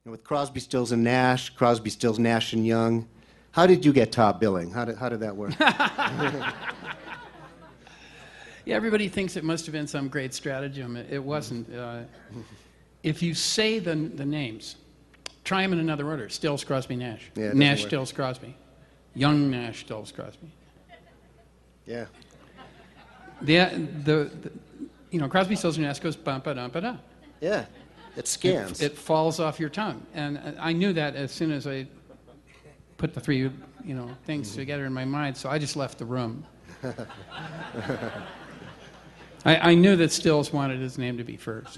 with Crosby, Stills and Nash, Crosby, Stills, Nash and Young, how did you get top billing? How did that work? Yeah, everybody thinks it must have been some great stratagem. It wasn't. If you say the names, try them in another order. Stills, Crosby, Nash. Yeah, Nash, Stills, Crosby. Young, Nash, Stills, Crosby. Yeah. Crosby, Stills, and Nash goes ba-ba-da-ba-da. Yeah. It scans. It falls off your tongue. And I knew that as soon as I put the three, things together in my mind, so I just left the room. I knew that Stills wanted his name to be first.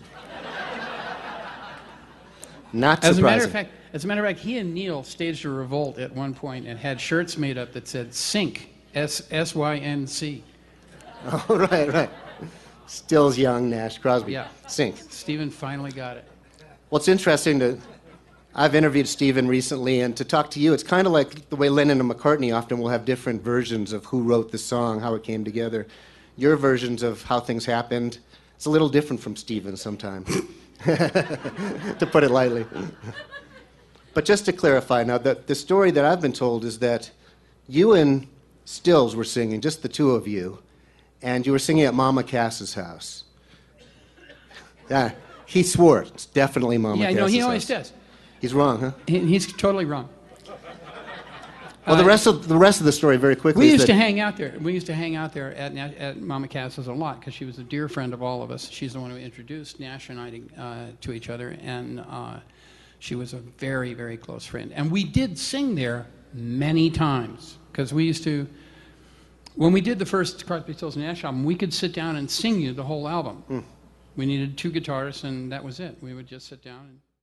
Not surprising. As a matter of fact, he and Neil staged a revolt at one point and had shirts made up that said "Sync," S-Y-N-C. Oh, right. Stills, Young, Nash, Crosby. Yeah. Sync. Stephen finally got it. Well, it's interesting I've interviewed Stephen recently, and to talk to you, it's kind of like the way Lennon and McCartney often will have different versions of who wrote the song, how it came together. Your versions of how things happened, it's a little different from Stephen sometimes, to put it lightly. But just to clarify, now, the story that I've been told is that you and Stills were singing, just the two of you, and you were singing at Mama Cass's house. Yeah, he swore it's definitely Mama Cass's house. Yeah, no, he always does. He's wrong, huh? He's totally wrong. Well, the rest of the story, very quickly. We used to hang out there. We used to hang out there at Mama Cass's a lot because she was a dear friend of all of us. She's the one who introduced Nash and I to each other, and she was a very, very close friend. And we did sing there many times because we used to. When we did the first Crosby, Stills, and Nash album, we could sit down and sing you the whole album. We needed 2 guitarists, and that was it. We would just sit down and